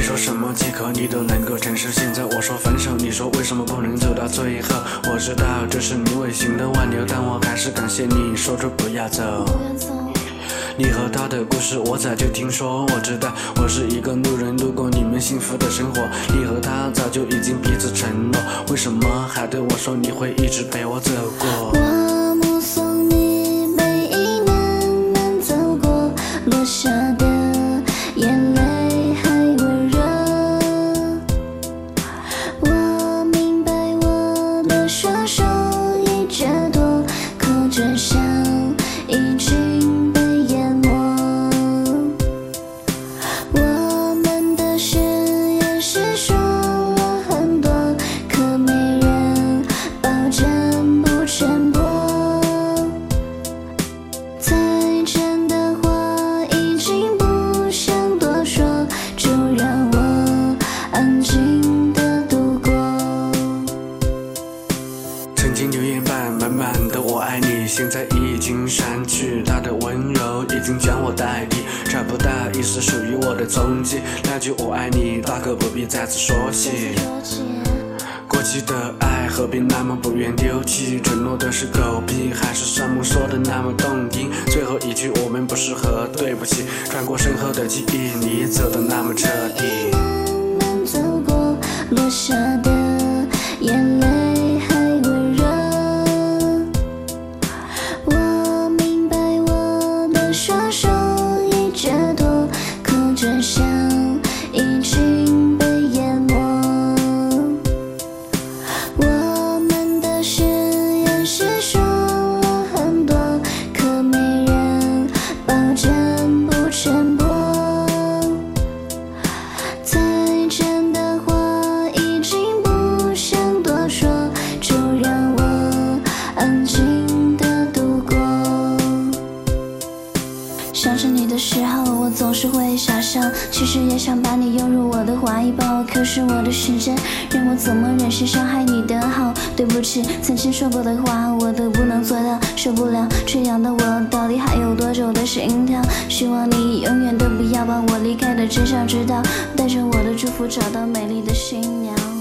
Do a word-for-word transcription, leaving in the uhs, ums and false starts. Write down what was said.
说什么借口你都能够承受，现在我说分手，你说为什么不能走到最后？我知道这是你违心的挽留，但我还是感谢你说出不要走。你和他的故事我早就听说，我知道我是一个路人，路过你们幸福的生活。你和他早就已经彼此承诺，为什么还对我说你会一直陪我走过？ 我目送你背影慢慢走过，落下的眼泪还温热。我明白我的双手已折脱，可真相已经被淹没。我们的誓言是说了很多，可没人保证不沉默。再真的话已经不想多说，就让我安静地度过。 曾经留言板满满的我爱你，现在已经删去，他的温柔已经将我代替，找不到一丝属于我的踪迹。那句我爱你大可不必再次说起，过去的爱何必那么不愿丢弃？承诺的是狗屁，还是山盟说的那么动听？最后一句我们不适合，对不起。穿过身后的记忆，你走得那么彻底。 慢慢走过，落下的眼泪还温热。我明白我的双手已折脱，可真相已经被淹没。我们的誓言是说了很多，可没人保证不沉默。再真的话已经不想多说，就让我安静地度过。想着你的时候，我总是会傻笑，其实也想把你拥入我的怀抱，可是我的时间让我怎么忍心伤害你的好？对不起，曾经说过的话我都不能做到，受不了这样的我，到底还有多久的心跳？希望你永远都不要把我离开的真相知道，带着我的祝福找到美丽的新娘。